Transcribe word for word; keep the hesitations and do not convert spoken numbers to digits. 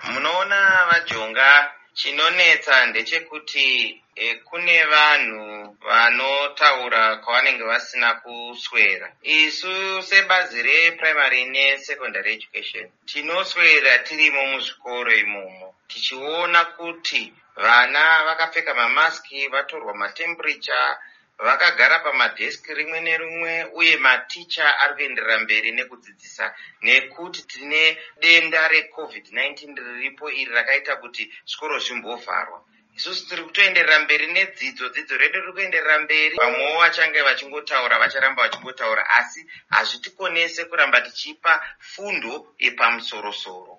Munoona vaJonga, chinonetsa ndechekuti e, kune vanhu vanotaura kwavanenge vasina kuswera. Isu sebazi reprimary nesecondary education tinoswera tirimo muzvikoro imomo tichiona kuti vana vakapfeka mamaski, vatorwa matemperature, vakagara pamadheski rimwe nerimwe, uye maticha ari kuenderera mberi nekudzidzisa nekuti tine denda recovid nineteen riripo iri rakaita kuti zvikoro zvimbovharwa. Isusu tiri kutoenderera mberi nedzidzo, dzidzo redu riri kuenderera mberi. Vamwewo vachange vachingotaura vacharamba vachingotaura, asi hazvitikonese kuramba tichipa fundo yepamusoro-soro.